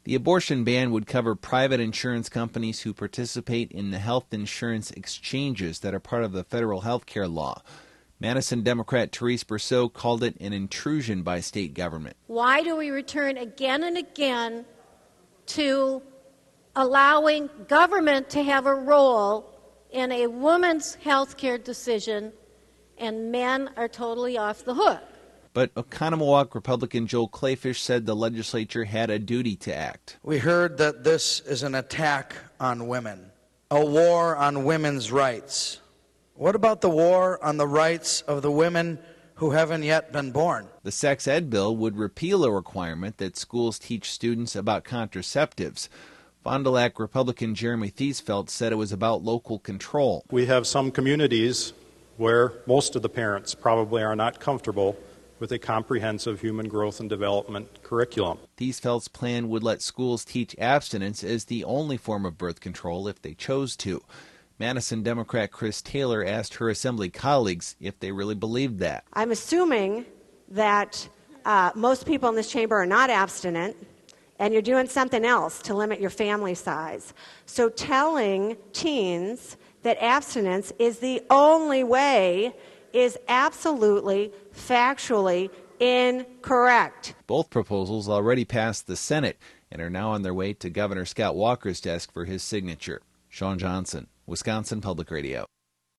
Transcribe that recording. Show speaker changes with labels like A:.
A: The abortion ban would cover private insurance companies who participate in the health insurance exchanges that are part of the federal health care law. Madison Democrat Therese Brousseau called it an intrusion by state government.
B: Why do we return again and again to allowing government to have a role in a woman's health care decision, and men are totally off the hook?
A: But Oconomowoc Republican Joel Kleefisch said the legislature had a duty to act.
C: We heard that this is an attack on women, a war on women's rights. What about the war on the rights of the women who haven't yet been born?
A: The sex ed bill would repeal a requirement that schools teach students about contraceptives. Fond du Lac Republican Jeremy Thiesfeld said it was about local control.
D: We have some communities where most of the parents probably are not comfortable with a comprehensive human growth and development curriculum.
A: Thiesfeld's plan would let schools teach abstinence as the only form of birth control if they chose to. Madison Democrat Chris Taylor asked her assembly colleagues if they really believed that.
E: I'm assuming that most people in this chamber are not abstinent, and you're doing something else to limit your family size. So telling teens that abstinence is the only way is absolutely, factually incorrect.
A: Both proposals already passed the Senate and are now on their way to Governor Scott Walker's desk for his signature. Sean Johnson, Wisconsin Public Radio.